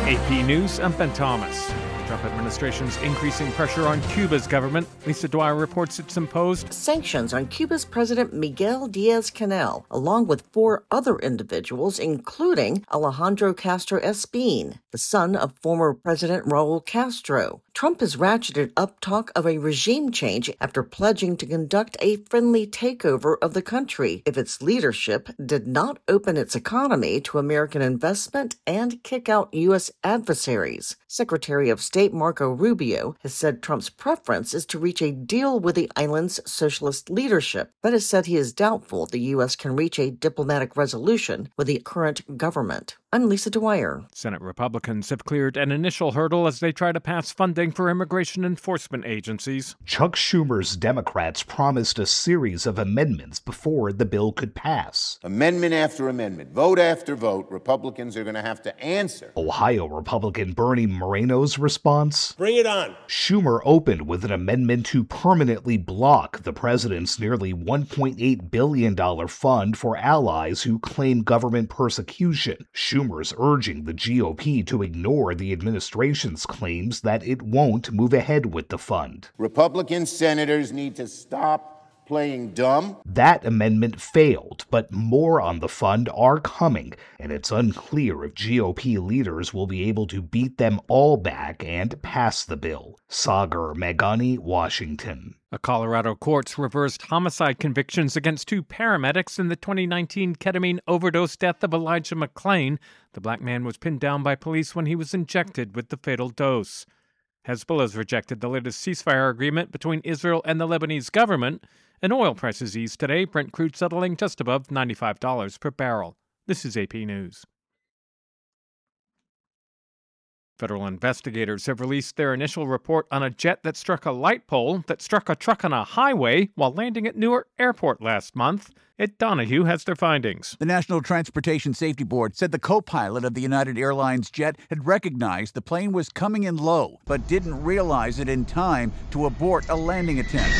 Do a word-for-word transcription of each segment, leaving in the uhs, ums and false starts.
A P News, I'm Ben Thomas. The Trump administration's increasing pressure on Cuba's government. Lisa Dwyer reports it's imposed sanctions on Cuba's President Miguel Diaz-Canel, along with four other individuals, including Alejandro Castro Espín, the son of former President Raul Castro. Trump has ratcheted up talk of a regime change after pledging to conduct a friendly takeover of the country if its leadership did not open its economy to American investment and kick out U S adversaries. Secretary of State Marco Rubio has said Trump's preference is to reach a deal with the island's socialist leadership, but has said he is doubtful the U S can reach a diplomatic resolution with the current government. I'm Lisa Dwyer. Senate Republicans have cleared an initial hurdle as they try to pass funding for immigration enforcement agencies. Chuck Schumer's Democrats promised a series of amendments before the bill could pass. Amendment after amendment, vote after vote, Republicans are going to have to answer. Ohio Republican Bernie Moreno's response? Bring it on. Schumer opened with an amendment to permanently block the president's nearly one point eight billion dollars fund for allies who claim government persecution. Schumer is urging the G O P to ignore the administration's claims that it won't move ahead with the fund. Republican senators need to stop playing dumb. That amendment failed, but more on the fund are coming, and it's unclear if G O P leaders will be able to beat them all back and pass the bill. Sagar Meghani, Washington. A Colorado court's reversed homicide convictions against two paramedics in the twenty nineteen ketamine overdose death of Elijah McClain. The black man was pinned down by police when he was injected with the fatal dose. Hezbollah has rejected the latest ceasefire agreement between Israel and the Lebanese government, and oil prices eased today, Brent crude settling just above ninety-five dollars per barrel. This is A P News. Federal investigators have released their initial report on a jet that struck a light pole that struck a truck on a highway while landing at Newark Airport last month. Ed Donahue has their findings. The National Transportation Safety Board said the co-pilot of the United Airlines jet had recognized the plane was coming in low, but didn't realize it in time to abort a landing attempt.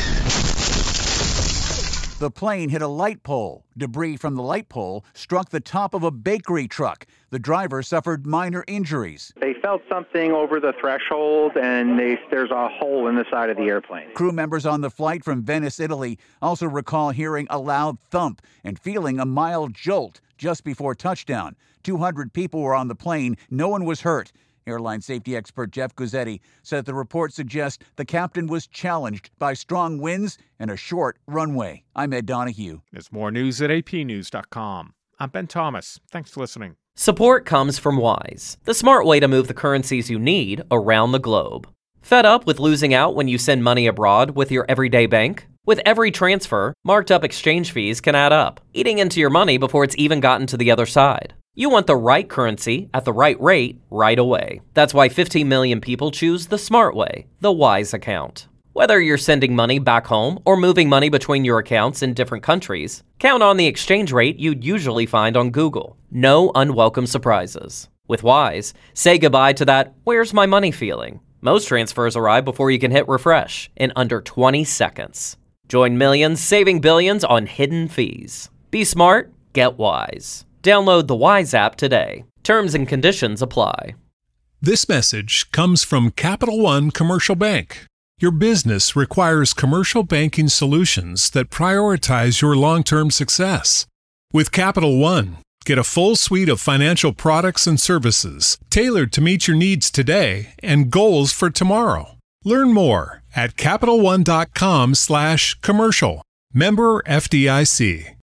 The plane hit a light pole. Debris from the light pole struck the top of a bakery truck. The driver suffered minor injuries. They felt something over the threshold, and they, there's a hole in the side of the airplane. Crew members on the flight from Venice, Italy, also recall hearing a loud thump and feeling a mild jolt just before touchdown. two hundred people were on the plane. No one was hurt. Airline safety expert Jeff Guzzetti said the report suggests the captain was challenged by strong winds and a short runway. I'm Ed Donahue. There's more news at A P news dot com. I'm Ben Thomas. Thanks for listening. Support comes from Wise, the smart way to move the currencies you need around the globe. Fed up with losing out when you send money abroad with your everyday bank? With every transfer, marked up exchange fees can add up, eating into your money before it's even gotten to the other side. You want the right currency at the right rate right away. That's why fifteen million people choose the smart way, the Wise account. Whether you're sending money back home or moving money between your accounts in different countries, count on the exchange rate you'd usually find on Google. No unwelcome surprises. With Wise, say goodbye to that "where's my money" feeling. Most transfers arrive before you can hit refresh in under twenty seconds. Join millions saving billions on hidden fees. Be smart, get Wise. Download the Wise app today. Terms and conditions apply. This message comes from Capital One Commercial Bank. Your business requires commercial banking solutions that prioritize your long-term success. With Capital One, get a full suite of financial products and services tailored to meet your needs today and goals for tomorrow. Learn more at CapitalOne.com slash commercial. Member F D I C.